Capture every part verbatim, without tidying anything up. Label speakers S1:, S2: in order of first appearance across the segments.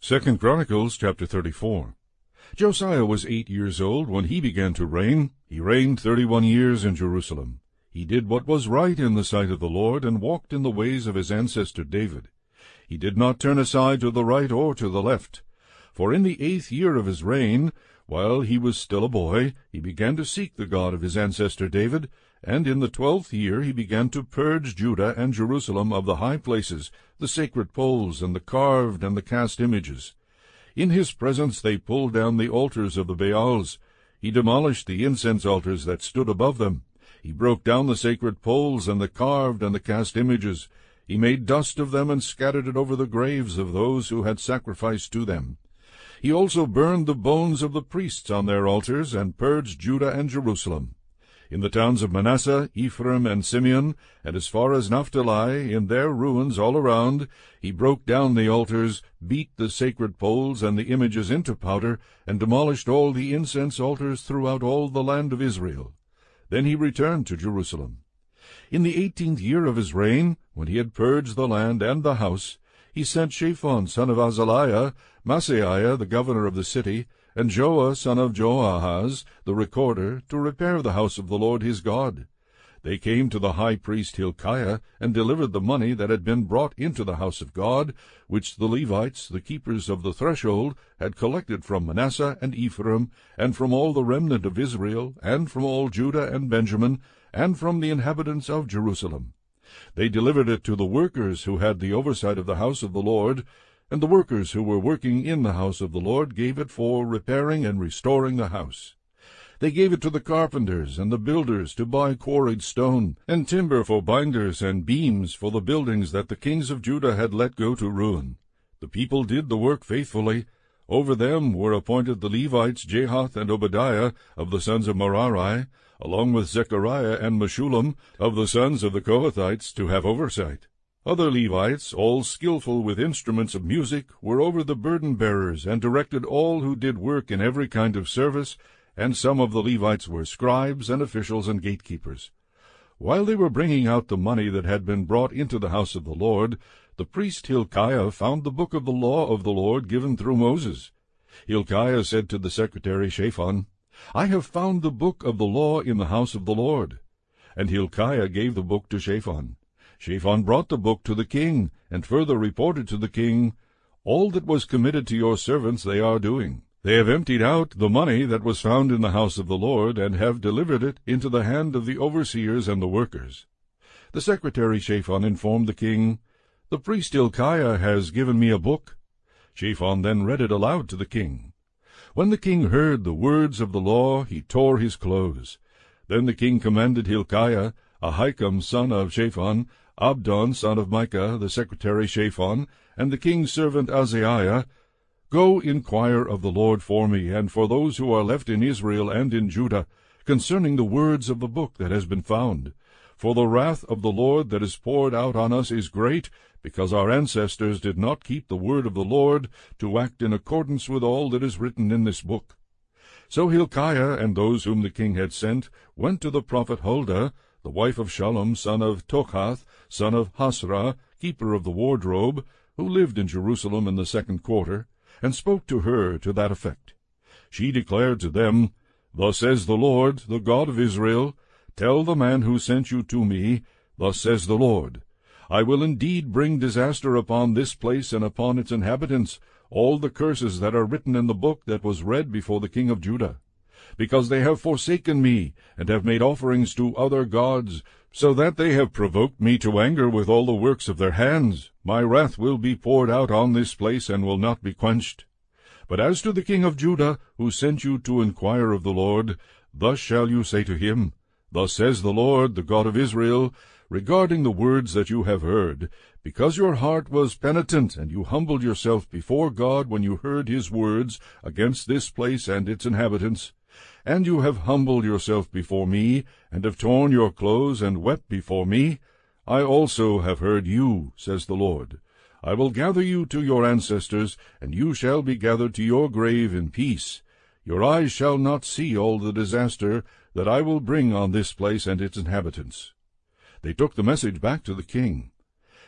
S1: Second Chronicles chapter thirty-four. Josiah was eight years old when he began to reign. He reigned thirty-one years in Jerusalem. He did what was right in the sight of the Lord, and walked in the ways of his ancestor David. He did not turn aside to the right or to the left. For in the eighth year of his reign, while he was still a boy, he began to seek the God of his ancestor David, and in the twelfth year he began to purge Judah and Jerusalem of the high places, the sacred poles, and the carved and the cast images. In his presence they pulled down the altars of the Baals. He demolished the incense altars that stood above them. He broke down the sacred poles and the carved and the cast images. He made dust of them and scattered it over the graves of those who had sacrificed to them. He also burned the bones of the priests on their altars, and purged Judah and Jerusalem. In the towns of Manasseh, Ephraim, and Simeon, and as far as Naphtali, in their ruins all around, he broke down the altars, beat the sacred poles and the images into powder, and demolished all the incense altars throughout all the land of Israel. Then he returned to Jerusalem. In the eighteenth year of his reign, when he had purged the land and the house, he sent Shaphan son of Azaliah, Maaseiah the governor of the city, and Joah son of Joahaz the recorder, to repair the house of the Lord his God. They came to the high priest Hilkiah, and delivered the money that had been brought into the house of God, which the Levites, the keepers of the threshold, had collected from Manasseh and Ephraim, and from all the remnant of Israel, and from all Judah and Benjamin, and from the inhabitants of Jerusalem. They delivered it to the workers who had the oversight of the house of the Lord, and the workers who were working in the house of the Lord gave it for repairing and restoring the house. They gave it to the carpenters and the builders to buy quarried stone, and timber for binders and beams for the buildings that the kings of Judah had let go to ruin. The people did the work faithfully. Over them were appointed the Levites Jahath and Obadiah of the sons of Merari, along with Zechariah and Meshullam of the sons of the Kohathites, to have oversight. Other Levites, all skillful with instruments of music, were over the burden-bearers, and directed all who did work in every kind of service, and some of the Levites were scribes and officials and gatekeepers. While they were bringing out the money that had been brought into the house of the Lord, the priest Hilkiah found the book of the law of the Lord given through Moses. Hilkiah said to the secretary Shaphan, "I have found the book of the law in the house of the Lord." And Hilkiah gave the book to Shaphan. Shaphan brought the book to the king, and further reported to the king, "All that was committed to your servants they are doing. They have emptied out the money that was found in the house of the Lord, and have delivered it into the hand of the overseers and the workers." The secretary Shaphan informed the king, "The priest Hilkiah has given me a book." Shaphan then read it aloud to the king. When the king heard the words of the law, he tore his clothes. Then the king commanded Hilkiah, Ahikam son of Shaphan, Abdon son of Micah, the secretary Shaphan, and the king's servant Azariah, "Go inquire of the Lord for me, and for those who are left in Israel and in Judah, concerning the words of the book that has been found. For the wrath of the Lord that is poured out on us is great, because our ancestors did not keep the word of the Lord, to act in accordance with all that is written in this book." So Hilkiah and those whom the king had sent went to the prophet Huldah, the wife of Shallum son of Tochath, son of Hasrah, keeper of the wardrobe, who lived in Jerusalem in the second quarter, and spoke to her to that effect. She declared to them, "Thus says the Lord, the God of Israel, tell the man who sent you to me, Thus says the Lord, I will indeed bring disaster upon this place and upon its inhabitants, all the curses that are written in the book that was read before the king of Judah. Because they have forsaken me, and have made offerings to other gods, so that they have provoked me to anger with all the works of their hands, my wrath will be poured out on this place, and will not be quenched. But as to the king of Judah, who sent you to inquire of the Lord, thus shall you say to him, Thus says the Lord, the God of Israel, regarding the words that you have heard, because your heart was penitent, and you humbled yourself before God when you heard his words against this place and its inhabitants, and you have humbled yourself before me, and have torn your clothes, and wept before me, I also have heard you, says the Lord. I will gather you to your ancestors, and you shall be gathered to your grave in peace. Your eyes shall not see all the disaster that I will bring on this place and its inhabitants. They took the message back to the king.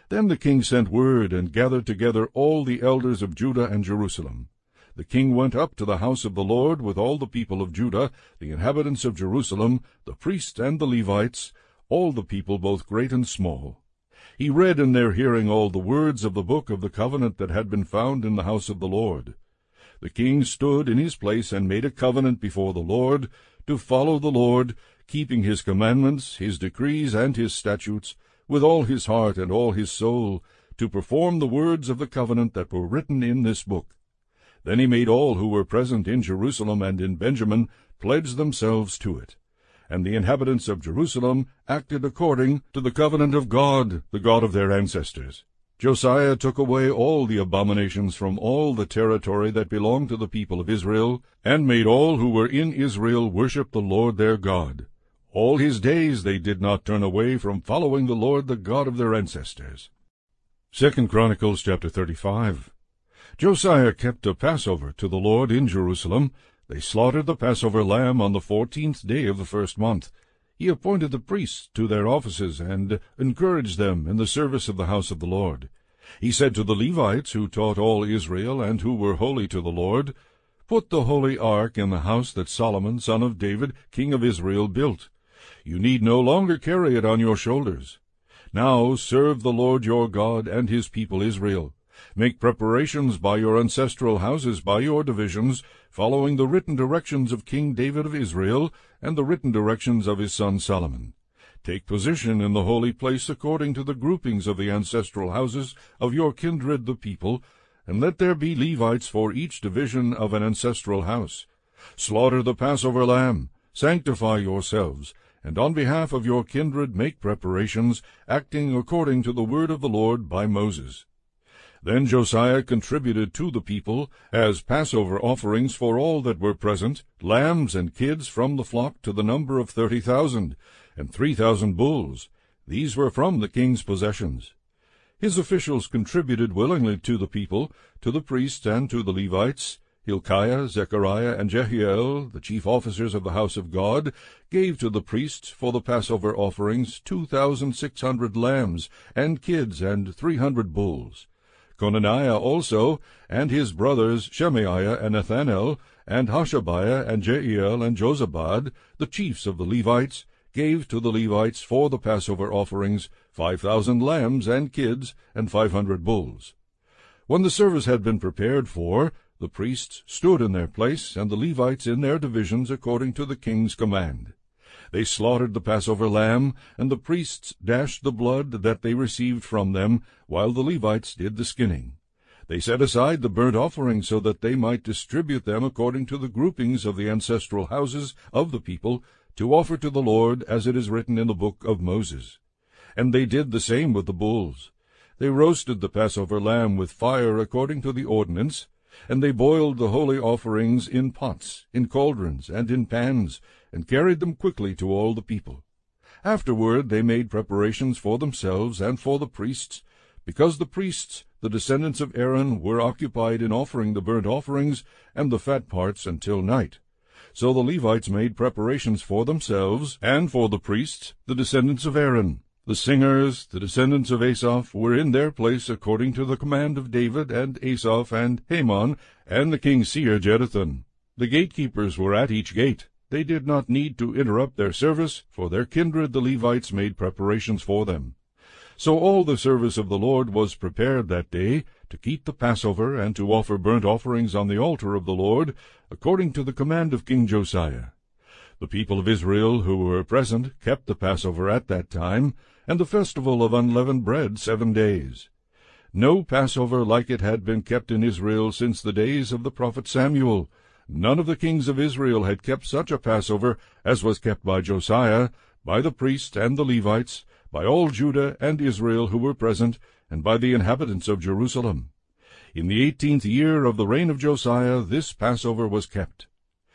S1: Then the king sent word, and gathered together all the elders of Judah and Jerusalem. The king went up to the house of the Lord with all the people of Judah, the inhabitants of Jerusalem, the priests and the Levites, all the people both great and small. He read in their hearing all the words of the book of the covenant that had been found in the house of the Lord. The king stood in his place and made a covenant before the Lord, to follow the Lord, keeping his commandments, his decrees, and his statutes, with all his heart and all his soul, to perform the words of the covenant that were written in this book. Then he made all who were present in Jerusalem and in Benjamin pledge themselves to it. And the inhabitants of Jerusalem acted according to the covenant of God, the God of their ancestors. Josiah took away all the abominations from all the territory that belonged to the people of Israel, and made all who were in Israel worship the Lord their God. All his days they did not turn away from following the Lord, the God of their ancestors. Second Chronicles chapter thirty-five. Josiah kept a Passover to the Lord in Jerusalem. They slaughtered the Passover lamb on the fourteenth day of the first month. He appointed the priests to their offices, and encouraged them in the service of the house of the Lord. He said to the Levites, who taught all Israel, and who were holy to the Lord, "Put the holy ark in the house that Solomon, son of David, king of Israel, built. You need no longer carry it on your shoulders. Now serve the Lord your God and his people Israel. Make preparations by your ancestral houses, by your divisions, following the written directions of King David of Israel, and the written directions of his son Solomon. Take position in the holy place according to the groupings of the ancestral houses of your kindred the people, and let there be Levites for each division of an ancestral house. Slaughter the Passover lamb, sanctify yourselves, and on behalf of your kindred make preparations, acting according to the word of the Lord by Moses." Then Josiah contributed to the people, as Passover offerings for all that were present, lambs and kids from the flock to the number of thirty thousand, and three thousand bulls. These were from the king's possessions. His officials contributed willingly to the people, to the priests and to the Levites. Hilkiah, Zechariah, and Jehiel, the chief officers of the house of God, gave to the priests for the Passover offerings two thousand six hundred lambs, and kids, and three hundred bulls. Conaniah also, and his brothers Shemaiah and Nethanel, and Hashabiah, and Jeiel, and Jozabad, the chiefs of the Levites, gave to the Levites for the Passover offerings five thousand lambs and kids, and five hundred bulls. When the service had been prepared for, the priests stood in their place, and the Levites in their divisions according to the king's command. They slaughtered the Passover lamb, and the priests dashed the blood that they received from them, while the Levites did the skinning. They set aside the burnt offering so that they might distribute them according to the groupings of the ancestral houses of the people, to offer to the Lord, as it is written in the book of Moses. And they did the same with the bulls. They roasted the Passover lamb with fire according to the ordinance, and they boiled the holy offerings in pots, in cauldrons, and in pans, and carried them quickly to all the people. Afterward they made preparations for themselves and for the priests, because the priests, the descendants of Aaron, were occupied in offering the burnt offerings and the fat parts until night. So the Levites made preparations for themselves and for the priests, the descendants of Aaron. The singers, the descendants of Asaph, were in their place according to the command of David and Asaph and Heman and the king's seer Jeduthun. The gatekeepers were at each gate. They did not need to interrupt their service, for their kindred the Levites made preparations for them. So all the service of the Lord was prepared that day, to keep the Passover and to offer burnt offerings on the altar of the Lord, according to the command of King Josiah. The people of Israel who were present kept the Passover at that time, and the festival of unleavened bread seven days. No Passover like it had been kept in Israel since the days of the prophet Samuel. None of the kings of Israel had kept such a Passover as was kept by Josiah, by the priests and the Levites, by all Judah and Israel who were present, and by the inhabitants of Jerusalem. In the eighteenth year of the reign of Josiah this Passover was kept.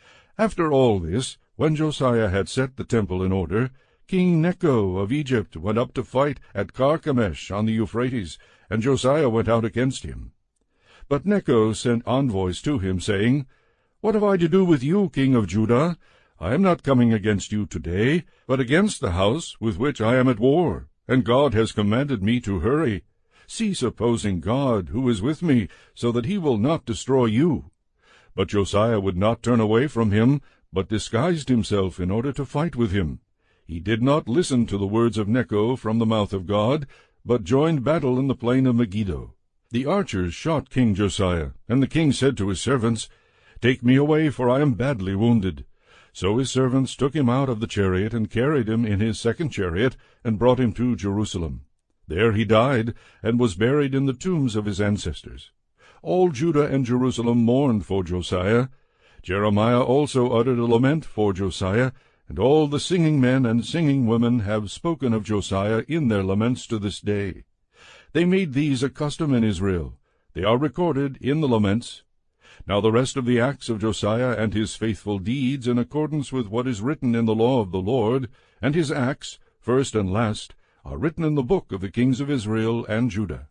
S1: After all this, when Josiah had set the temple in order, King Necho of Egypt went up to fight at Carchemish on the Euphrates, and Josiah went out against him. But Necho sent envoys to him, saying, "What have I to do with you, king of Judah? I am not coming against you today, but against the house with which I am at war, and God has commanded me to hurry. Cease opposing God, who is with me, so that he will not destroy you." But Josiah would not turn away from him, but disguised himself in order to fight with him. He did not listen to the words of Necho from the mouth of God, but joined battle in the plain of Megiddo. The archers shot King Josiah, and the king said to his servants, "Take me away, for I am badly wounded." So his servants took him out of the chariot, and carried him in his second chariot, and brought him to Jerusalem. There he died, and was buried in the tombs of his ancestors. All Judah and Jerusalem mourned for Josiah. Jeremiah also uttered a lament for Josiah, and all the singing men and singing women have spoken of Josiah in their laments to this day. They made these a custom in Israel. They are recorded in the laments. Now the rest of the acts of Josiah and his faithful deeds, in accordance with what is written in the law of the Lord, and his acts, first and last, are written in the book of the kings of Israel and Judah.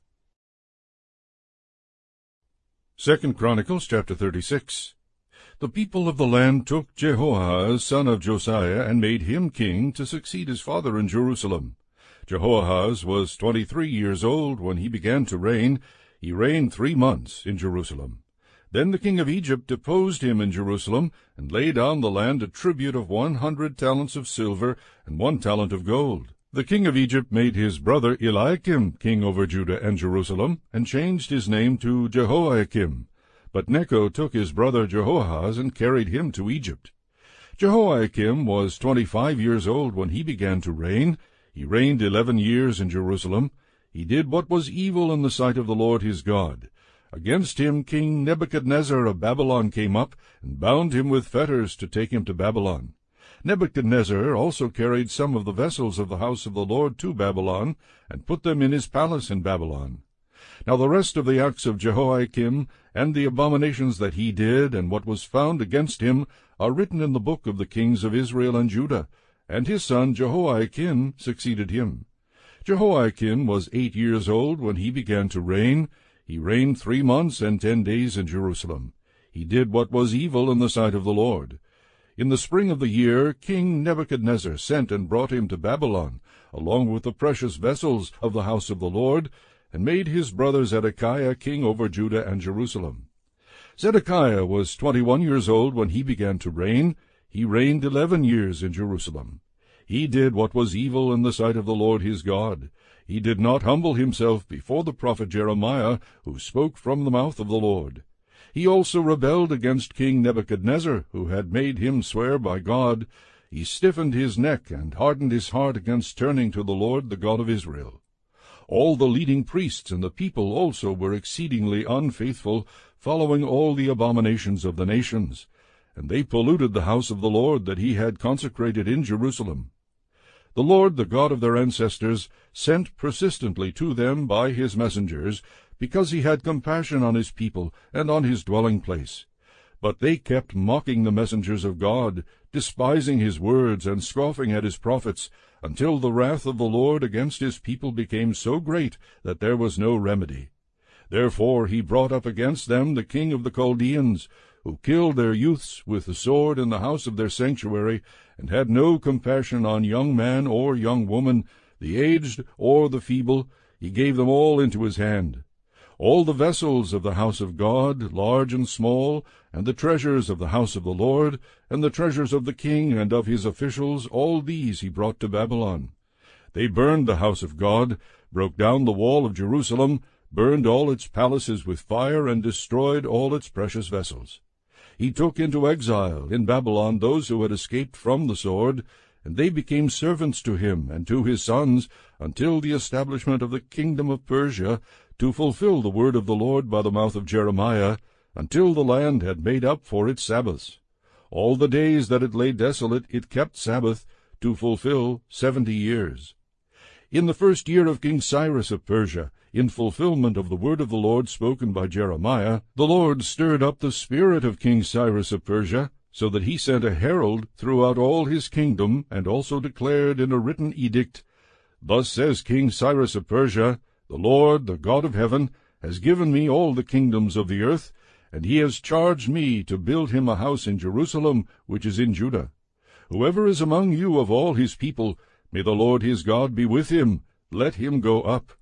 S1: Second Chronicles chapter thirty-six. The people of the land took Jehoahaz, son of Josiah, and made him king to succeed his father in Jerusalem. Jehoahaz was twenty-three years old when he began to reign. He reigned three months in Jerusalem. Then the king of Egypt deposed him in Jerusalem, and laid on the land a tribute of one hundred talents of silver and one talent of gold. The king of Egypt made his brother Eliakim king over Judah and Jerusalem, and changed his name to Jehoiakim. But Necho took his brother Jehoahaz and carried him to Egypt. Jehoiakim was twenty-five years old when he began to reign. He reigned eleven years in Jerusalem. He did what was evil in the sight of the Lord his God. Against him King Nebuchadnezzar of Babylon came up, and bound him with fetters to take him to Babylon. Nebuchadnezzar also carried some of the vessels of the house of the Lord to Babylon, and put them in his palace in Babylon. Now the rest of the acts of Jehoiakim, and the abominations that he did, and what was found against him, are written in the book of the kings of Israel and Judah, and his son Jehoiakim succeeded him. Jehoiakim was eight years old when he began to reign. He reigned three months and ten days in Jerusalem. He did what was evil in the sight of the Lord. In the spring of the year, King Nebuchadnezzar sent and brought him to Babylon, along with the precious vessels of the house of the Lord, and made his brother Zedekiah king over Judah and Jerusalem. Zedekiah was twenty-one years old when he began to reign. He reigned eleven years in Jerusalem. He did what was evil in the sight of the Lord his God. He did not humble himself before the prophet Jeremiah, who spoke from the mouth of the Lord. He also rebelled against King Nebuchadnezzar, who had made him swear by God. He stiffened his neck and hardened his heart against turning to the Lord, the God of Israel. All the leading priests and the people also were exceedingly unfaithful, following all the abominations of the nations, and they polluted the house of the Lord that he had consecrated in Jerusalem. The Lord, the God of their ancestors, sent persistently to them by his messengers, because he had compassion on his people and on his dwelling place. But they kept mocking the messengers of God, despising his words and scoffing at his prophets, until the wrath of the Lord against his people became so great that there was no remedy. Therefore he brought up against them the king of the Chaldeans, who killed their youths with the sword in the house of their sanctuary, and had no compassion on young man or young woman, the aged or the feeble. He gave them all into his hand. All the vessels of the house of God, large and small, and the treasures of the house of the Lord, and the treasures of the king and of his officials, all these he brought to Babylon. They burned the house of God, broke down the wall of Jerusalem, burned all its palaces with fire, and destroyed all its precious vessels. He took into exile in Babylon those who had escaped from the sword, and they became servants to him and to his sons, until the establishment of the kingdom of Persia, to fulfill the word of the Lord by the mouth of Jeremiah, until the land had made up for its Sabbaths. All the days that it lay desolate it kept Sabbath, to fulfill seventy years. In the first year of King Cyrus of Persia, in fulfillment of the word of the Lord spoken by Jeremiah, the Lord stirred up the spirit of King Cyrus of Persia, so that he sent a herald throughout all his kingdom, and also declared in a written edict, "Thus says King Cyrus of Persia, the Lord, the God of heaven, has given me all the kingdoms of the earth, and he has charged me to build him a house in Jerusalem, which is in Judah. Whoever is among you of all his people, may the Lord his God be with him. Let him go up.